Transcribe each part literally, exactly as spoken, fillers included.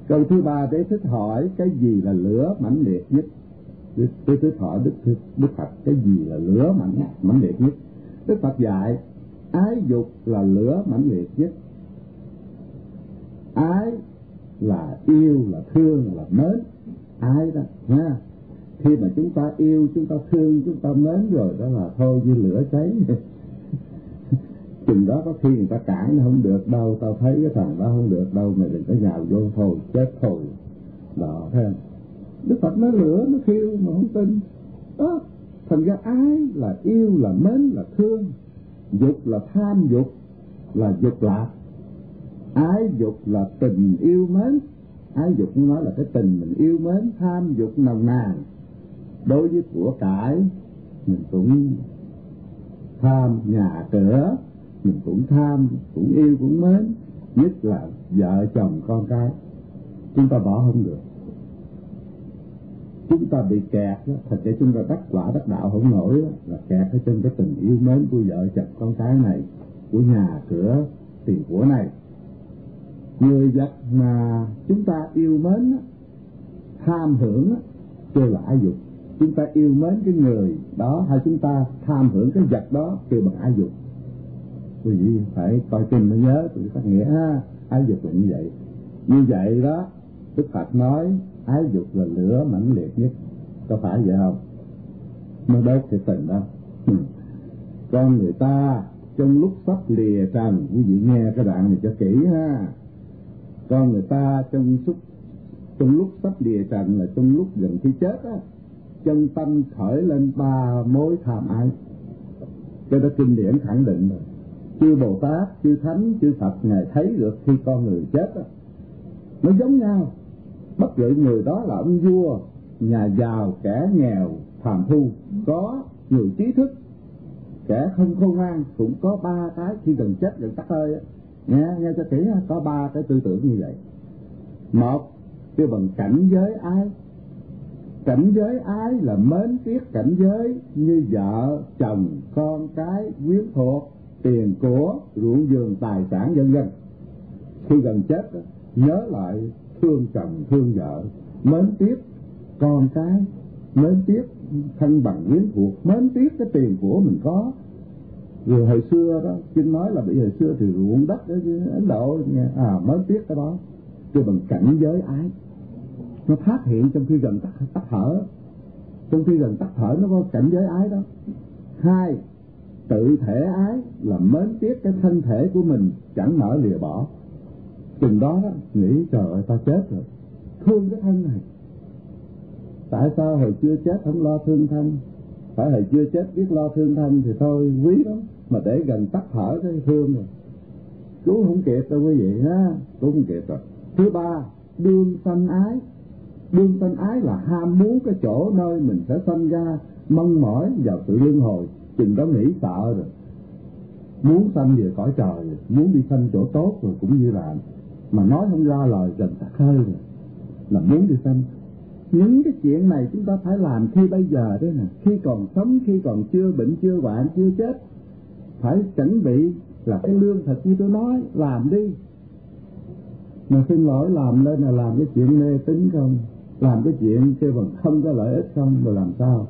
Câu thứ ba, Đế thích hỏi cái gì là lửa mãnh liệt nhất? Đế thích hỏi Đức Đức Phật cái gì là lửa mãnh mãnh liệt nhất? Đức Phật dạy ái dục là lửa mãnh liệt nhất. Ái là yêu, là thương, là mến. Ái đó ha. Khi mà chúng ta yêu, chúng ta thương, chúng ta mến rồi đó là thôi như lửa cháy. Chừng đó có khi người ta cãi nó không được đâu, tao thấy cái thằng đó không được đâu, mày đừng có nhào vô, thôi chết thôi. Đó, thấy không? Đức Phật nói lửa nó thiêu mà không tin. Đó, thành ra ái là yêu, là mến, là thương. Dục là tham dục, là dục lạc. Ái dục là tình yêu mến. Ái dục nói là cái tình mình yêu mến. Tham dục nồng nàn. Đối với của cải mình cũng tham, nhà cửa mình cũng tham, cũng yêu, cũng mến. Nhất là vợ chồng con cái chúng ta bỏ không được. Chúng ta bị kẹt đó, thật ra chúng ta đắc quả đắc đạo không nổi đó, là kẹt ở trên cái tình yêu mến của vợ chồng con cái này, của nhà cửa tiền của này. Người vật mà chúng ta yêu mến đó, tham hưởng đó, kêu là ái dục. Chúng ta yêu mến cái người đó hay chúng ta tham hưởng cái vật đó kêu bằng ái dục. Quý vị phải coi kinh mới nhớ từ các nghĩa ha. Ái dục là như vậy. Như vậy đó, Đức Phật nói ái dục là lửa mãnh liệt nhất. Có phải vậy không? Nó đốt cái tình đâu. Con người ta trong lúc sắp lìa trần, quý vị nghe cái đoạn này cho kỹ ha. Con người ta trong lúc trong lúc sắp lìa trần là trong lúc gần khi chết á, chân tâm khởi lên ba mối tham ái. Cái đó kinh điển khẳng định rồi. Chư Bồ Tát, chư Thánh, chư Phật Ngài thấy được khi con người chết á, nó giống nhau. Bất luận người đó là ông vua, nhà giàu, kẻ nghèo, phàm phu, có người trí thức, kẻ không khôn ngoan, cũng có ba cái khi gần chết gần tắt hơi á. Nghe, nghe cho kỹ ha, có ba cái tư tưởng như vậy. Một, kêu bằng cảnh giới ái. Cảnh giới ái là mến tiếc cảnh giới như vợ, chồng, con cái, quyến thuộc, tiền của, ruộng vườn, tài sản vân vân. Khi gần chết đó, nhớ lại thương chồng, thương vợ, mến tiếc con cái, mến tiếc thân bằng quyến thuộc, mến tiếc cái tiền của mình có. Rồi hồi xưa đó, kinh nói là bị hồi xưa thì ruộng đất ở Ấn Độ, à mến tiếc cái đó, kêu bằng cảnh giới ái. Nó phát hiện trong khi gần tắt, tắt thở, trong khi gần tắt thở nó có cảnh giới ái đó. Hai, tự thể ái là mến tiếc cái thân thể của mình chẳng nỡ lìa bỏ. Chừng đó đó nghĩ trời ơi ta chết rồi, thương cái thân này. Tại sao hồi chưa chết không lo thương thân? Phải hồi chưa chết biết lo thương thân thì thôi quý lắm, mà để gần tắt thở cái thương rồi cứu không kịp đâu quý vị ha, cứu không kịp rồi. Thứ ba, đương sanh ái. Đương sanh ái là ham muốn cái chỗ nơi mình sẽ sanh ra, mong mỏi vào sự luân hồi. Chừng đó nghĩ sợ rồi, muốn sanh về cõi trời rồi, muốn đi sanh chỗ tốt rồi, cũng như là mà nói không ra lời gần tắt hơi rồi, là muốn đi sanh. Những cái chuyện này chúng ta phải làm khi bây giờ đấy nè, khi còn sống, khi còn chưa bệnh, chưa hoạn, chưa chết. Phải chuẩn bị là cái lương thực như tôi nói, làm đi. Mà xin lỗi làm lên là làm cái chuyện mê tín không, làm cái chuyện kêu bằng không có lợi ích không, mà làm sao?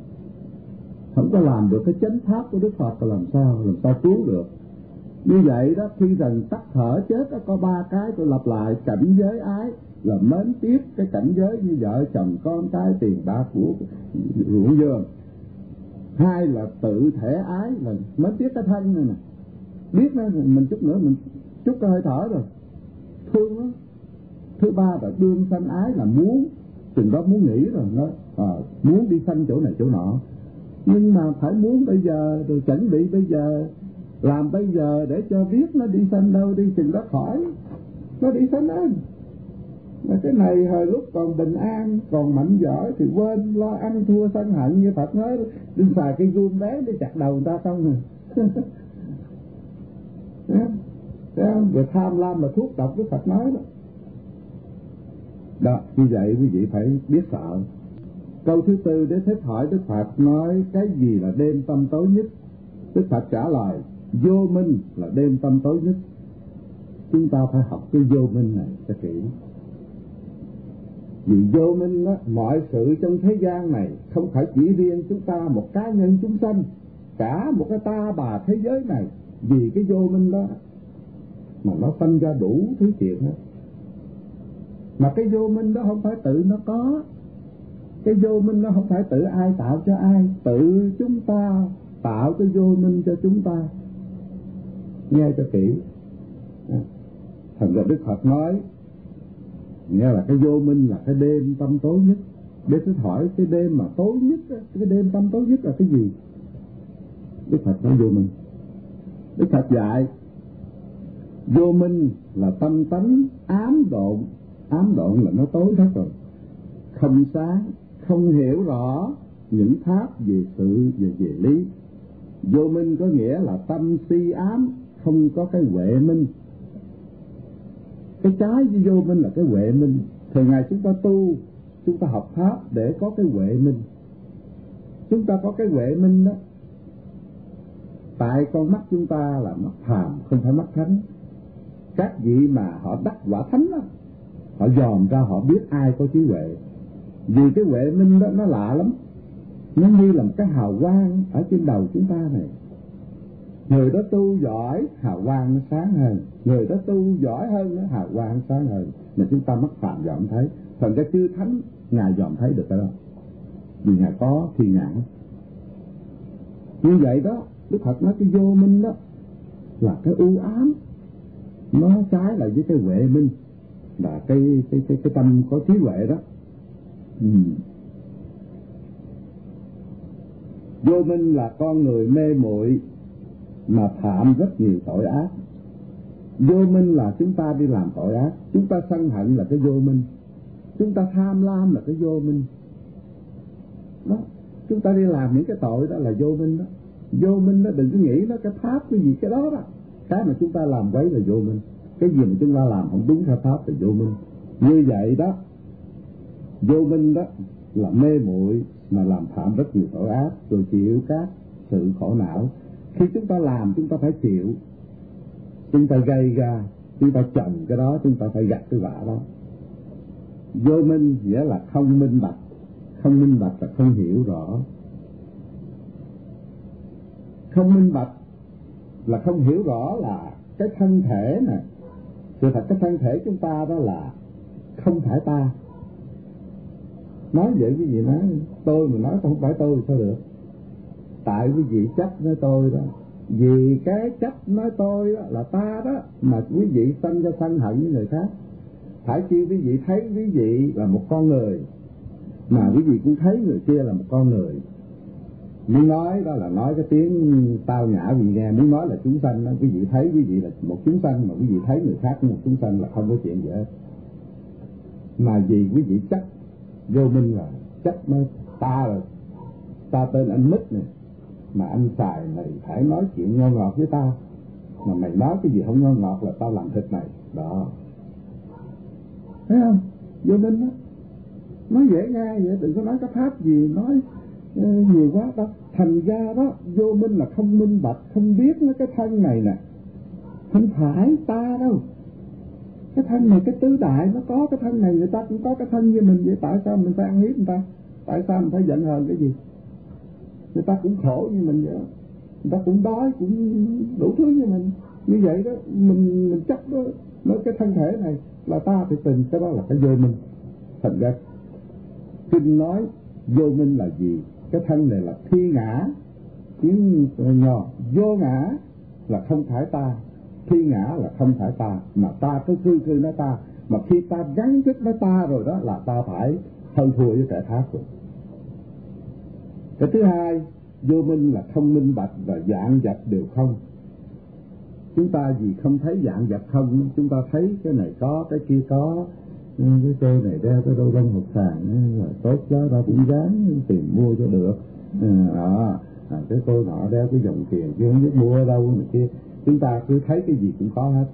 Không có làm được cái chánh pháp của Đức Phật thì làm sao, làm sao cứu được? Như vậy đó, khi gần tắt thở chết đó, có ba cái tôi lặp lại. Cảnh giới ái là mến tiếc cái cảnh giới như vợ chồng con cái tiền bạc của ruộng vườn. Hai là tự thể ái là mến tiếc cái thân này nè, biết nó mình chút nữa mình chút cái hơi thở rồi thương nó. Thứ ba là đương sanh ái là muốn, chừng đó muốn nghĩ rồi nó à, muốn đi sanh chỗ này chỗ nọ, nhưng mà phải muốn bây giờ rồi, chuẩn bị bây giờ, làm bây giờ để cho biết nó đi sanh đâu đi, chừng đó khỏi nó đi sanh ơn. Mà cái này hồi lúc còn bình an, còn mạnh giỏi thì quên lo ăn thua sân hận, như Phật nói đừng xài cây gươm bé để chặt đầu người ta không nè. Thấy không? Về tham lam là thuốc độc, Đức Phật nói đó. Đó, như vậy quý vị phải biết sợ. Câu thứ tư, để thích hỏi Đức Phật nói cái gì là đêm tâm tối nhất? Đức Phật trả lời vô minh là đêm tâm tối nhất. Chúng ta phải học cái vô minh này cho kỹ. Vì vô minh đó, mọi sự trong thế gian này không phải chỉ riêng chúng ta một cá nhân chúng sanh, cả một cái ta bà thế giới này vì cái vô minh đó mà nó sanh ra đủ thứ chuyện đó. Mà cái vô minh đó không phải tự nó có, cái vô minh nó không phải tự ai tạo cho ai, tự chúng ta tạo cái vô minh cho chúng ta. Nghe cho kỹ. Thành ra Đức Phật nói, nghe là cái vô minh là cái đêm tâm tối nhất. Để tôi hỏi cái đêm mà tối nhất, cái đêm tâm tối nhất là cái gì? Đức Phật nói vô minh. Đức Phật dạy vô minh là tâm tánh ám độn. Ám độn là nó tối hết rồi, không sáng, không hiểu rõ những pháp về sự và về lý. Vô minh có nghĩa là tâm si ám, không có cái huệ minh. Cái trái với vô minh là cái huệ minh. Thường ngày chúng ta tu, chúng ta học pháp để có cái huệ minh. Chúng ta có cái huệ minh đó tại con mắt chúng ta là mắt phàm, không phải mắt thánh. Các vị mà họ đắc quả thánh đó, họ dòm ra họ biết ai có trí huệ. Vì cái huệ minh đó nó lạ lắm, nó như là một cái hào quang ở trên đầu chúng ta này. Người đó tu giỏi, hào quang nó sáng hơn. Người đó tu giỏi hơn, nó hào quang sáng hơn. Mà chúng ta mắt phàm dòm thấy. Phần cái chư thánh Ngài dòm thấy được cái đó, vì Ngài có thiên nhãn. Như vậy đó, Đức Phật nói cái vô minh đó là cái u ám, nó trái lại với cái huệ minh, là cái cái cái cái tâm có trí huệ đó. Ừ. Vô minh là con người mê muội mà phạm rất nhiều tội ác. Vô minh là chúng ta đi làm tội ác. Chúng ta sân hận là cái vô minh. Chúng ta tham lam là cái vô minh đó. Chúng ta đi làm những cái tội đó là vô minh đó. Vô minh đó, đừng có nghĩ nó cái pháp cái gì cái đó đó. Cái mà chúng ta làm quấy là vô minh. Cái gì mà chúng ta làm không đúng theo pháp là vô minh. Như vậy đó, vô minh đó là mê muội mà làm phạm rất nhiều tội ác, rồi chịu các sự khổ não. Khi chúng ta làm chúng ta phải chịu, chúng ta gây ra, chúng ta trồng cái đó, chúng ta phải gặt cái quả đó. Vô minh nghĩa là không minh bạch. Không minh bạch là không hiểu rõ. Không minh bạch là không hiểu rõ là cái thân thể nè. Sự thật cái thân thể chúng ta đó là không phải ta. Nói vậy quý vị nói, tôi mà nói không phải tôi sao được. Tại quý vị chấp nói tôi đó. Vì cái chấp nói tôi đó là ta đó, mà quý vị sanh ra sân hận với người khác. Phải chi quý vị thấy quý vị là một con người, mà quý vị cũng thấy người kia là một con người. Muốn nói đó là nói cái tiếng tao nhã quý vị nghe. Muốn nói là chúng sanh đó, quý vị thấy quý vị là một chúng sanh, mà quý vị thấy người khác một chúng sanh là không có chuyện gì hết. Mà vì quý vị chấp vô minh là chấp nói ta là ta tên anh Mít này, mà anh xài mày phải nói chuyện ngon ngọt với ta, mà mày nói cái gì không ngon ngọt là tao làm thịt mày đó. Thấy không? Vô minh đó. Nói dễ nghe vậy, đừng có nói cái pháp gì nói uh, nhiều quá đâu. Thành ra đó, vô minh là không minh bạch, không biết nó cái thân này nè không phải ta đâu. Cái thân này, cái tứ đại nó có cái thân này, người ta cũng có cái thân như mình vậy. Tại sao mình phải ăn hiếp người ta? Tại sao mình phải giận hờn cái gì? Người ta cũng khổ như mình vậy đó. Người ta cũng đói, cũng đủ thứ như mình. Như vậy đó, mình mình chấp đó, nói cái thân thể này là ta thì tình, cái đó là cái vô minh. Thành ra kinh nói vô minh là gì? Cái thân này là phi ngã, tiếng nhỏ, vô ngã là không phải ta, phi ngã là không phải ta, mà ta cứ khư khư nói ta, mà khi ta gắn kết với ta rồi đó là ta phải hơn thua với kẻ khác rồi. Cái thứ hai, vô minh là không minh bạch và vạn vật đều không. Chúng ta vì không thấy vạn vật không, chúng ta thấy cái này có, cái kia có, cái cây này đeo cái đôi bông hột sàn rồi tốt đó, ta cũng dám tìm mua cho được. À, à, cái cô nọ đeo cái dòng tiền chứ không biết mua ở đâu này kia. Chúng ta cứ thấy cái gì cũng có hết,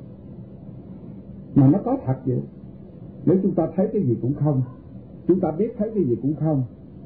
mà nó có thật vậy. Nếu chúng ta thấy cái gì cũng không, chúng ta biết thấy cái gì cũng không,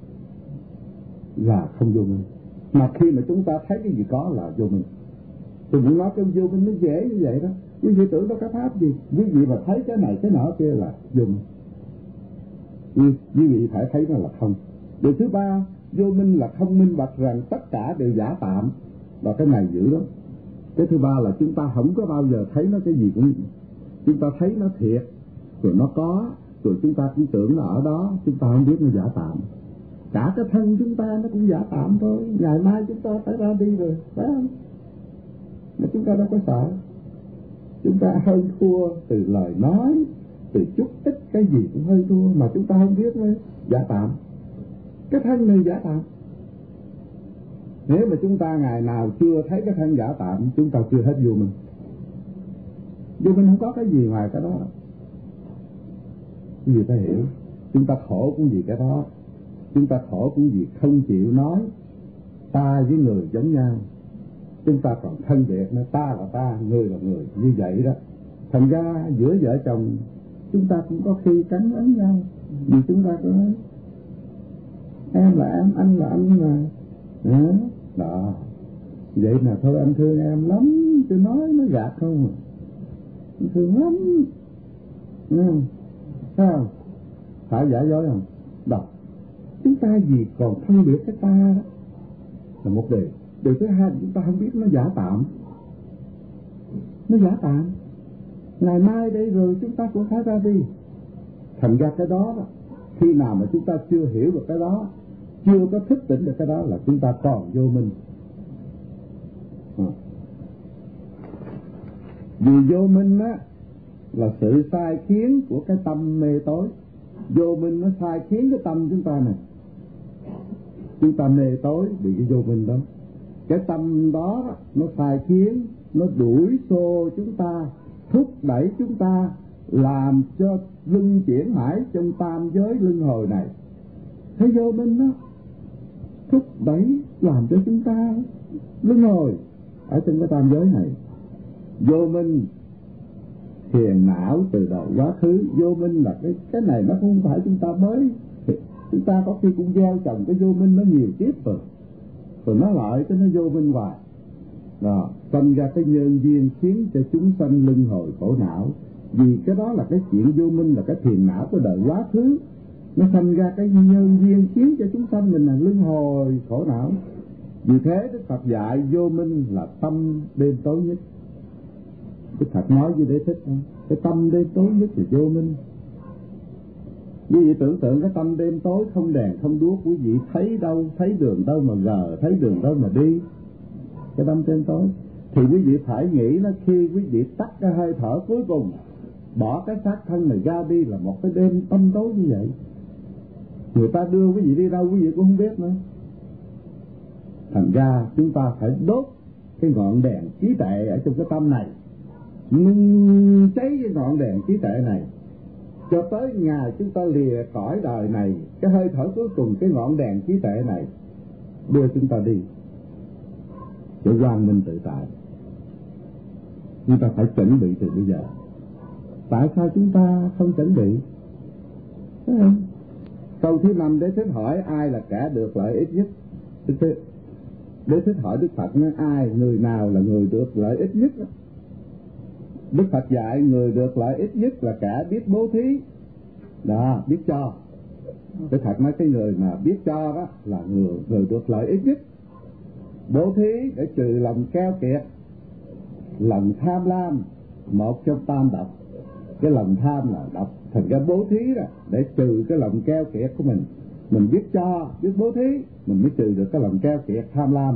là không vô minh. Mà khi mà chúng ta thấy cái gì có là vô minh. Tôi muốn nói cái vô minh nó dễ như vậy đó. Quý vị tưởng nó cái pháp gì? Quý vị mà thấy cái này cái nọ kia là vô minh. quý vị phải thấy nó là không. Điều thứ ba, vô minh là không minh bạch rằng tất cả đều giả tạm, và cái này dữ lắm. Cái thứ ba là chúng ta không có bao giờ thấy nó cái gì cũng, chúng ta thấy nó thiệt, rồi nó có, rồi chúng ta cũng tưởng nó ở đó, chúng ta không biết nó giả tạm. Cả cái thân chúng ta nó cũng giả tạm thôi, ngày mai chúng ta phải ra đi rồi, phải không? Mà chúng ta đâu có sợ. Chúng ta hơn thua từ lời nói, từ chút ít cái gì cũng hơi thua, mà chúng ta không biết thôi, giả tạm. Cái thân này giả tạm. Nếu mà chúng ta ngày nào chưa thấy cái thân giả tạm, chúng ta chưa hết vô minh. Vô minh không có cái gì ngoài cái đó. Cái gì ta hiểu. Chúng ta khổ cũng vì cái đó. Chúng ta khổ cũng vì không chịu nói ta với người giống nhau. Chúng ta còn phân biệt nữa, ta là ta, người là người, như vậy đó. Thành ra giữa vợ chồng chúng ta cũng có khi cắn ấn nhau, vì chúng ta có nói em là em, anh là anh mà. Đó, đó. Vậy mà thôi anh thương em lắm, tôi nói nó gạt không à. Anh thương lắm. Ừ. Sao? Phải giả dối không? Đọc. Chúng ta gì còn phân biệt cái ta đó là một điều. Điều thứ hai, chúng ta không biết nó giả tạm. Nó giả tạm. Ngày mai đây rồi chúng ta cũng phải ra đi. Thành ra cái đó, đó khi nào mà chúng ta chưa hiểu được cái đó, chưa có thức tỉnh được cái đó, là chúng ta còn vô minh. À. Vì vô minh á là sự sai khiến của cái tâm mê tối. Vô minh nó sai khiến cái tâm chúng ta này. Chúng ta mê tối bị cái vô minh đó. Cái tâm đó nó sai khiến, nó đuổi xô chúng ta, thúc đẩy chúng ta, làm cho luân chuyển mãi trong tam giới luân hồi này. Thế vô minh đó thúc đẩy làm cho chúng ta luân hồi ở trong cái tam giới này. Vô minh phiền não từ đời quá khứ. Vô minh là cái cái này nó không phải chúng ta mới, chúng ta có khi cũng gieo trồng cái vô minh nó nhiều kiếp rồi, rồi nó lại cái nó vô minh hoài. Đó, thành ra cái nhân duyên khiến cho chúng sanh luân hồi khổ não. Vì cái đó là cái chuyện vô minh, là cái phiền não của đời quá khứ, nó thành ra cái nhân duyên khiến cho chúng sanh mình là luân hồi khổ não. Vì thế Đức Phật dạy vô minh là tâm đêm tối nhất. Đức Phật nói với Đế Thích, cái tâm đêm tối nhất là vô minh. Quý vị tưởng tượng cái tâm đêm tối không đèn không đuốc, quý vị thấy đâu, thấy đường đâu mà gờ, thấy đường đâu mà đi. Cái tâm đêm tối thì quý vị phải nghĩ nó khi quý vị tắt cái hơi thở cuối cùng, bỏ cái xác thân này ra đi, là một cái đêm tâm tối như vậy. Người ta đưa quý vị đi đâu quý vị cũng không biết nữa. Thành ra chúng ta phải đốt cái ngọn đèn trí tuệ ở trong cái tâm này, nung cháy cái ngọn đèn trí tuệ này, cho tới ngày chúng ta lìa cõi đời này, cái hơi thở cuối cùng, cái ngọn đèn trí tuệ này đưa chúng ta đi để quang minh tự tại. Chúng ta phải chuẩn bị từ bây giờ. Tại sao chúng ta không chuẩn bị? Thấy không? Câu thứ năm, Đế Thích hỏi ai là kẻ được lợi ích nhất? Đế Thích hỏi Đức Phật nói ai, người nào là người được lợi ích nhất? Đức Phật dạy người được lợi ích nhất là kẻ biết bố thí. Đó, biết cho. Đức Phật nói cái người mà biết cho đó là người, người được lợi ích nhất. Bố thí để trừ lòng keo kiệt, lòng tham lam, một trong tam độc. Cái lòng tham là độc, thành ra bố thí đó để trừ cái lòng keo kiệt của mình. Mình biết cho, biết bố thí, mình mới trừ được cái lòng keo kiệt tham lam.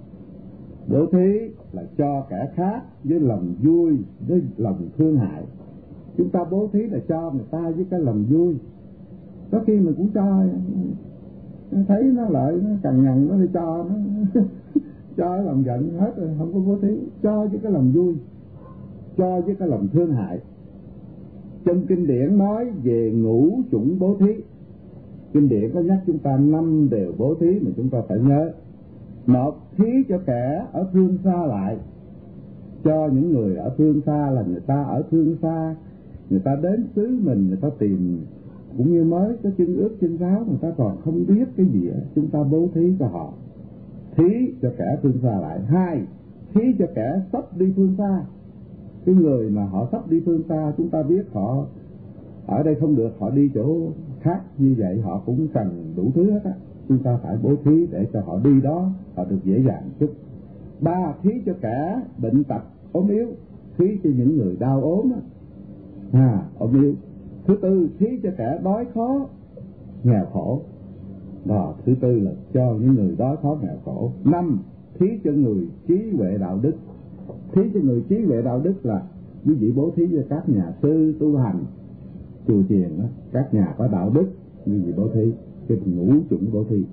Bố thí là cho kẻ khác với lòng vui, với lòng thương hại. Chúng ta bố thí là cho người ta với cái lòng vui. Có khi mình cũng cho, thấy nó lợi, nó cằn nhằn nó đi cho nó cho lòng giận hết rồi, không có bố thí. Cho với cái lòng vui, cho với cái lòng thương hại. Trong kinh điển nói về ngũ chủng bố thí. Kinh điển có nhắc chúng ta năm điều bố thí mà chúng ta phải nhớ. Một, thí cho kẻ ở phương xa lại. Cho những người ở phương xa, là người ta ở phương xa, người ta đến xứ mình, người ta tìm cũng như mới có chân ướt chân ráo, người ta còn không biết cái gì, chúng ta bố thí cho họ. Thí cho kẻ phương xa lại. Hai, thí cho kẻ sắp đi phương xa. Cái người mà họ sắp đi phương xa, chúng ta biết họ ở đây không được, họ đi chỗ khác, như vậy họ cũng cần đủ thứ hết á. Chúng ta phải bố thí để cho họ đi đó, họ được dễ dàng chút. Ba, thí cho kẻ bệnh tật ốm yếu, thí cho những người đau ốm á, à, ốm yếu. Thứ tư, thí cho kẻ đói khó nghèo khổ. Đó, thứ tư là cho những người đói khó nghèo khổ. Năm, thí cho người trí huệ đạo đức. Thí cho người trí huệ đạo đức là quý vị bố thí cho các nhà sư tu hành chùa chiền đó, các nhà có đạo đức, quý vị bố thí cái ngũ chủng bố thí.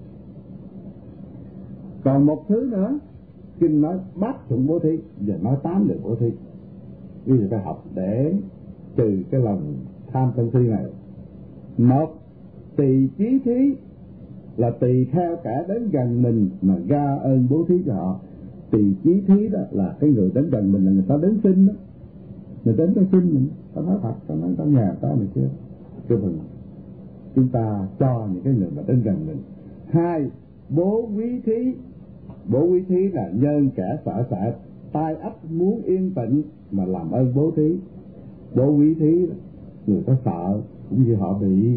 Còn một thứ nữa, kinh nói bát chủng bố thí, giờ nói tám lượt bố thí. Quý vị phải học để trừ cái lòng tham sân si này. Một, tùy chí thí là tùy theo cả đến gần mình mà ra ơn bố thí cho họ. Tùy chí thí đó là cái người đến gần mình là người ta đến xin đó, người đến tới xin mình, ta nói thật, ta nói ta nhà ta này chưa, cái phần chúng ta cho những cái người mà đến gần mình. Hai, bố quý thí. Bố quý thí là nhân kẻ sợ sệt, tai ách muốn yên tĩnh mà làm ơn bố thí. Bố quý thí người ta sợ, cũng như họ bị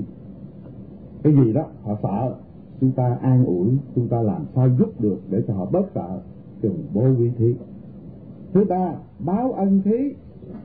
cái gì đó, họ sợ, chúng ta an ủi, chúng ta làm sao giúp được để cho họ bớt sợ, dùng bố quý thí. Thứ ba, báo ân thí.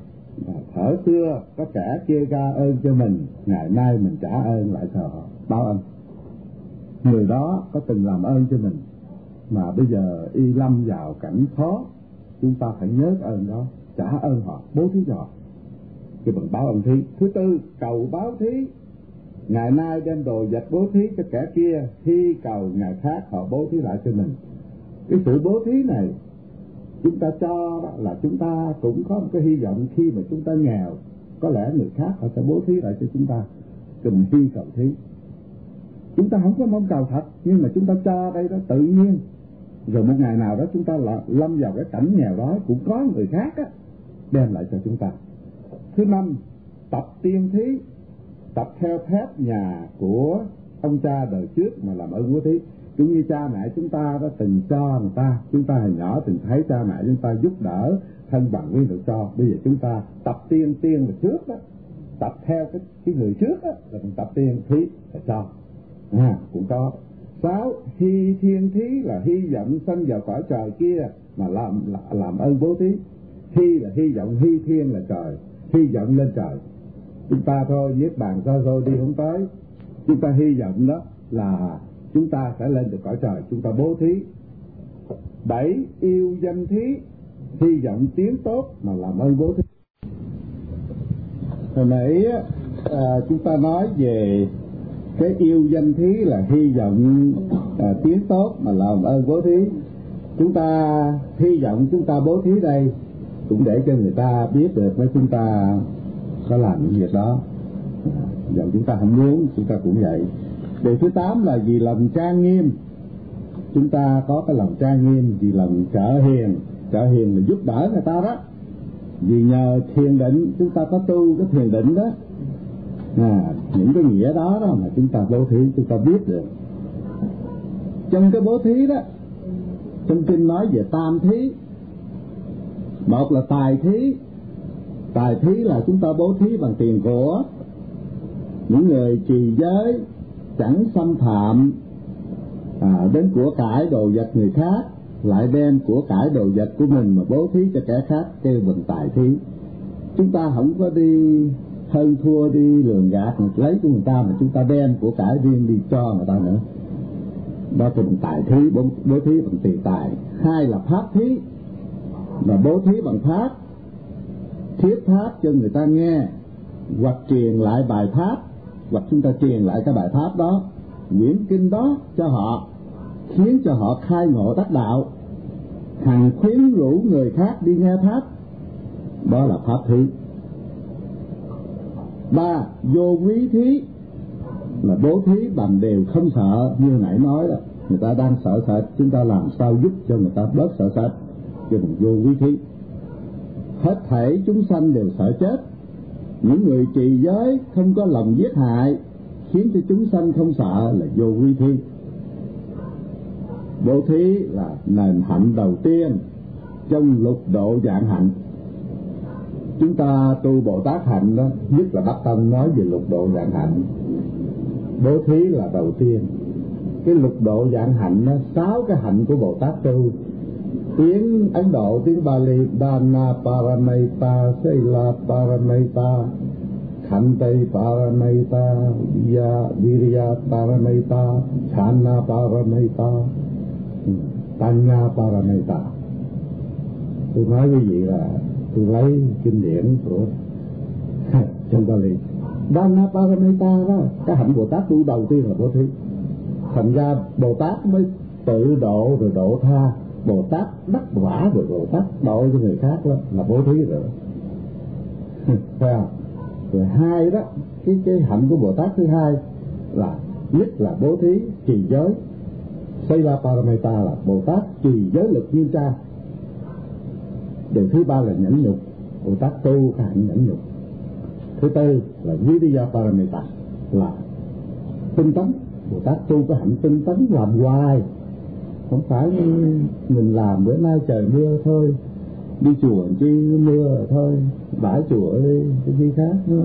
Thở xưa có kẻ chia ra ơn cho mình, ngày nay mình trả ơn lại cho họ, báo ân. Người đó có từng làm ơn cho mình mà bây giờ y lâm vào cảnh khó, chúng ta phải nhớ ơn đó, trả ơn họ, bố thí cho họ, cái bằng báo ân thí. Thứ tư, cầu báo thí. Ngày nay đem đồ vật bố thí cho kẻ kia, khi cầu ngày khác họ bố thí lại cho mình. Cái sự bố thí này chúng ta cho đó là chúng ta cũng có một cái hy vọng khi mà chúng ta nghèo, có lẽ người khác họ sẽ bố thí lại cho chúng ta, cần hy cầu thí. Chúng ta không có mong cầu thật, nhưng mà chúng ta cho đây đó tự nhiên, rồi một ngày nào đó chúng ta lâm vào cái cảnh nghèo đó, cũng có người khác á đem lại cho chúng ta. Thứ năm, tập tiên thí. Tập theo phép nhà của ông cha đời trước mà làm ơn bố thí. Cũng như cha mẹ chúng ta đã từng cho người ta, chúng ta hồi nhỏ từng thấy cha mẹ chúng ta giúp đỡ thân bằng với được cho. Bây giờ chúng ta tập tiên, tiên là trước đó, tập theo cái, cái người trước đó là mình tập tiên, thí là cho, à, cũng có. Sáu, hy thiên thí là hy vọng sanh vào cõi trời kia mà làm làm ơn bố thí. Hy là hy vọng, hy thiên là trời, hy vọng lên trời. Chúng ta thôi viết bàn ra rồi đi không tới, chúng ta hy vọng đó là chúng ta sẽ lên được cõi trời, chúng ta bố thí. Bảy, yêu danh thí, hy vọng tiếng tốt mà làm ơn bố thí. Hồi nãy à, chúng ta nói về cái yêu danh thí là hy vọng à, tiếng tốt mà làm ơn bố thí. Chúng ta hy vọng chúng ta bố thí đây cũng để cho người ta biết được nếu chúng ta có làm những việc đó. Dòng chúng ta không muốn, chúng ta cũng vậy. Điều thứ tám là vì lòng trang nghiêm. Chúng ta có cái lòng trang nghiêm vì lòng trợ hiền. Trợ hiền là giúp đỡ người ta đó. Vì nhờ thiền định, chúng ta có tu cái thiền định đó, à, những cái nghĩa đó đó mà chúng ta bố thí, chúng ta biết được. Trong cái bố thí đó, trong kinh nói về tam thí. Một là tài thí. Tài thí là chúng ta bố thí bằng tiền của. Những người trì giới chẳng xâm phạm à, đến của cải đồ vật người khác, lại đem của cải đồ vật của mình mà bố thí cho kẻ khác, kêu bằng tài thí. Chúng ta không có đi hơn thua, đi lường gạt lấy của người ta, mà chúng ta đem của cải riêng đi cho người ta nữa, đó là bằng tài thí, bố, bố thí bằng tiền tài. Hai là pháp thí, là bố thí bằng pháp, thuyết pháp cho người ta nghe, hoặc truyền lại bài pháp, hoặc chúng ta truyền lại cái bài pháp đó, quyển kinh đó cho họ, khiến cho họ khai ngộ đắc đạo, hằng khuyến rũ người khác đi nghe pháp, đó là pháp thí. Ba, vô quý thí, là bố thí bằng điều không sợ, như nãy nói đó, người ta đang sợ sệt, chúng ta làm sao giúp cho người ta bớt sợ sệt, kêu bằng vô quý thí. Hết thảy chúng sanh đều sợ chết, những người trì giới không có lòng giết hại, khiến cho chúng sanh không sợ, là vô quý thí. Bố thí là nền hạnh đầu tiên trong lục độ vạn hạnh. chúng ta tu Bồ Tát hạnh đó, nhất là Bắc Tông nói về lục độ dạng hạnh. Bố thí là đầu tiên. Cái lục độ dạng hạnh đó, sáu cái hạnh của Bồ Tát tu. Tiếng Ấn Độ, tiếng Bali, Dana Paramita, Sila Paramita, Khante Paramita, Virya Paramita, Chana Paramita, Tanya Paramita. Tôi nói quý vị là tôi lấy kinh điển của trong Bali. Dana Paramita đó, cái hạnh Bồ Tát tu đầu tiên là bố thí. Thành ra Bồ Tát mới tự độ rồi độ tha. Bồ Tát đắc quả rồi Bồ Tát độ cho người khác đó là bố thí rồi. Phải không? Rồi hai đó, cái cái hạnh của Bồ Tát thứ hai là nhất là bố thí, trì giới. Sila Paramita là Bồ Tát trì giới lực nghiêm tra. Điều thứ ba là nhẫn nhục, Bồ Tát tu cái hạnh nhẫn nhục. Thứ tư là Virya Paramita là tinh tấn, Bồ Tát tu cái hạnh tinh tấn làm hoài. Không phải mình làm bữa nay trời mưa thôi, đi chùa chi mưa rồi thôi, bãi chùa đi cái gì khác nữa.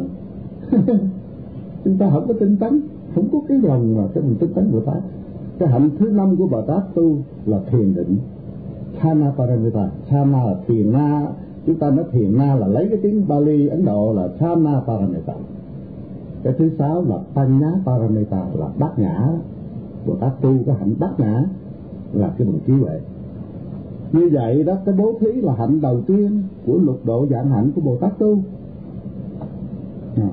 Chúng ta không có tinh tấn, không có cái lòng mà cái mình tinh tấn Bồ Tát. Cái hạnh thứ năm của Bồ Tát tu là thiền định, Chana Paramita. Chana là thiền na, chúng ta nói thiền na là lấy cái tiếng Bali Ấn Độ là Chana Paramita. Cái thứ sáu là Panya Paramita là bát nhã. Bồ Tát tu cái hạnh bát nhã là cái bằng trí huệ. Như vậy đó, cái bố thí là hạnh đầu tiên của lục độ dạng hạnh của Bồ Tát tu. À.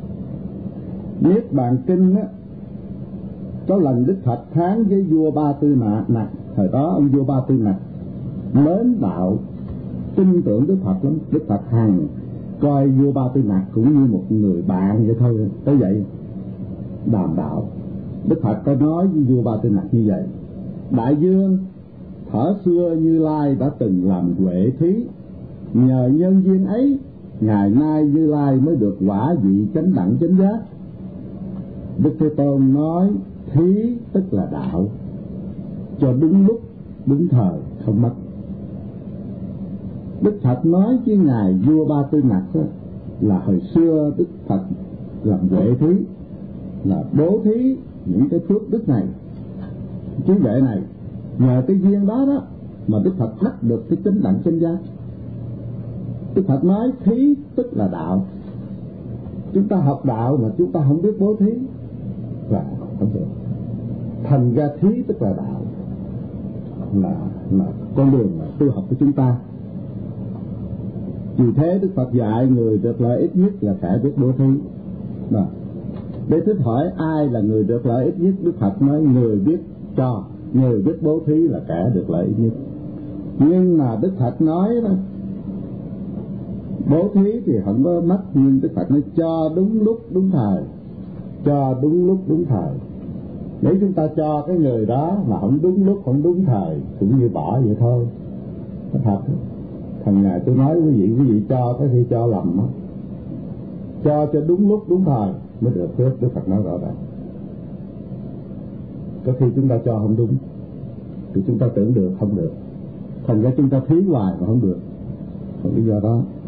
Niết Bàn Kinh á, có lần Đức Phật phán với vua Ba Tư Nặc, nặc thời đó ông vua Ba Tư Nặc mến đạo, tin tưởng Đức Phật lắm. Đức Phật hằng coi vua Ba Tư Nặc cũng như một người bạn vậy thôi. Tới vậy đàm đạo, Đức Phật có nói với vua Ba Tư Nặc như vậy: Đại vương, thuở xưa Như Lai đã từng làm huệ thí, nhờ nhân duyên ấy ngày nay Như Lai mới được quả vị chánh đẳng chánh giác. Đức Thế Tôn nói thí tức là đạo, cho đúng lúc đúng thời không mất. Đức Phật nói với ngài vua Ba Tư Nặc là hồi xưa Đức Phật làm huệ thí là bố thí những cái phước đức này, trí huệ này, nhờ cái duyên đó đó mà Đức Phật đắc được cái chánh đẳng chánh giác. Đức Phật nói thí tức là đạo. Chúng ta học đạo mà chúng ta không biết bố thí là không được. Thành ra thí tức là đạo, là là con đường là tu học của chúng ta. Vì thế Đức Phật dạy người được lợi ích nhất là phải biết bố thí. Đó. Để thích hỏi ai là người được lợi ích nhất, Đức Phật nói người biết cho, người biết bố thí là kẻ được lợi ích nhất. Nhưng mà Đức Phật nói đó, bố thí thì không có mất, nhưng Đức Phật nói cho đúng lúc đúng thời, cho đúng lúc đúng thời. Nếu chúng ta cho cái người đó mà không đúng lúc không đúng thời cũng như bỏ vậy thôi. Nó thật. Thằng ngày tôi nói quý vị, quý vị cho cái khi cho lầm đó. Cho cho đúng lúc đúng thời mới được phước. Đức Phật nói rõ ràng. Có khi chúng ta cho không đúng thì chúng ta tưởng được không được, thành ra chúng ta thí hoài mà không được. Còn lý do đó